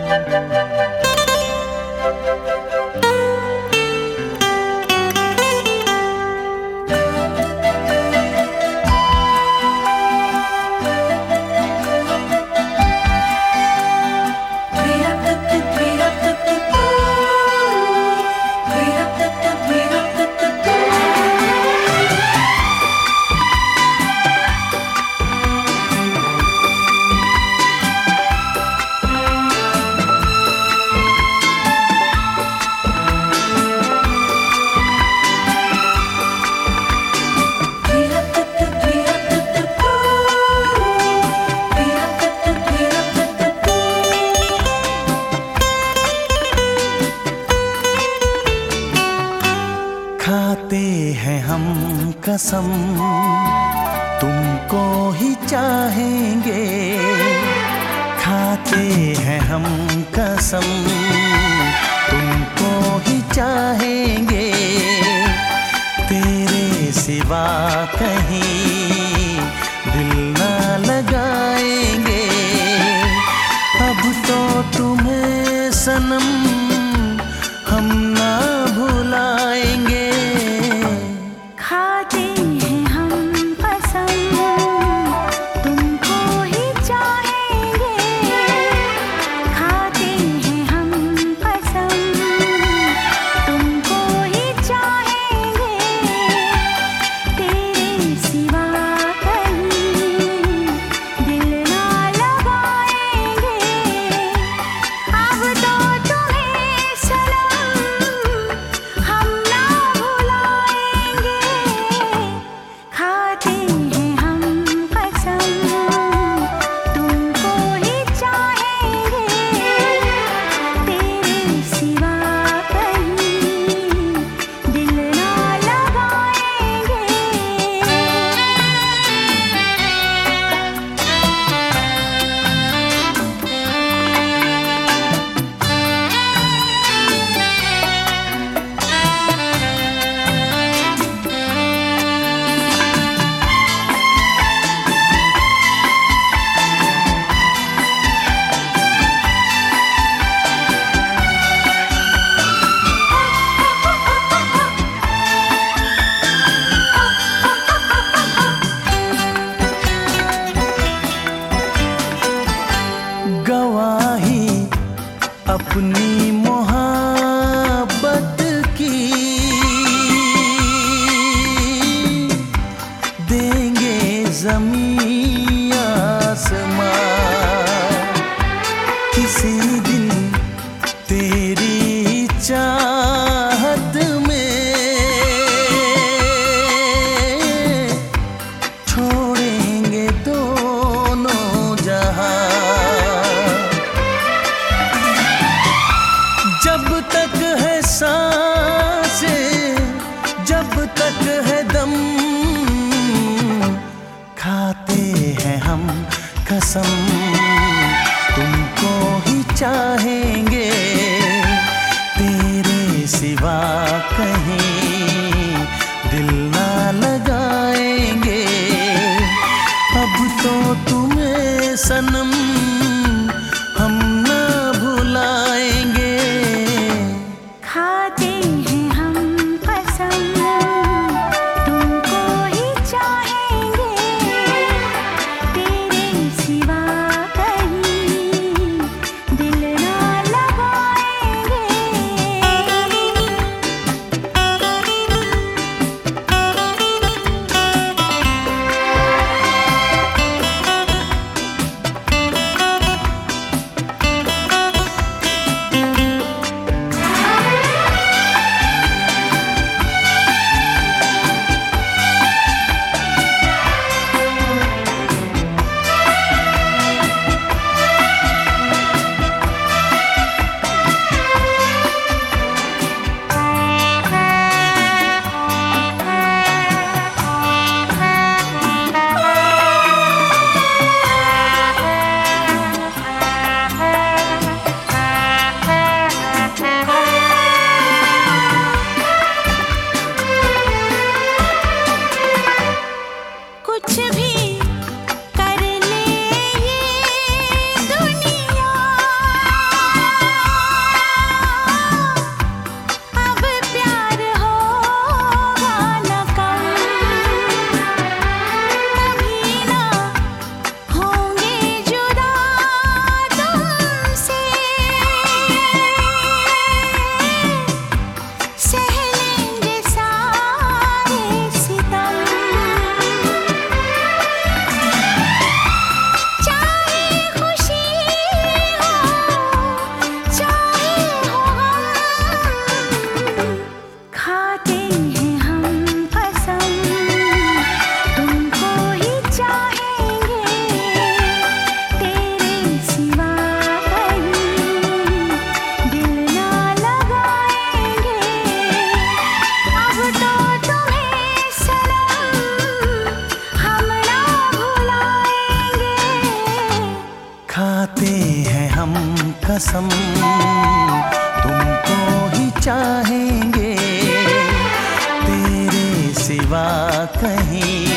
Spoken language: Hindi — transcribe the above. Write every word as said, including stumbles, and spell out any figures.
खाते हैं हम कसम तुमको ही चाहेंगे, खाते हैं हम कसम तुमको ही चाहेंगे, तेरे सिवा कहीं दिल ना लगाएंगे। अब तो तुम्हें सनम हम ना भुलाएंगे। खाते हैं हम कसम तुमको ही चाहेंगे, खाते हैं हम कसम तुमको ही चाहेंगे, तेरे सिवा कहीं दिल ना लगाएंगे। अब तो तुम्हें सनम हम ना भुलाएंगे। खाते हैं हम कसम तुमको ही चाहेंगे, तेरे सिवा कहीं दिल ना लगाएंगे। गवाही अपनी मोहब्बत की देंगे ज़मीं आसमां, किसी दिन तेरी चाहत में छोड़ेंगे दोनों जहां। जब तक है सांसें, जब तक है दम, खाते हैं हम कसम तुमको ही चाहेंगे, तेरे सिवा कहीं दिल ना लगाएंगे। अब तो तुम्हें सनम हम ना भुलाएंगे। खाते हैं हम कसम तुमको ही चाहेंगे, तेरे सिवा कहीं दिल ना हम कसम तुमको ही चाहेंगे, तेरे सिवा कहीं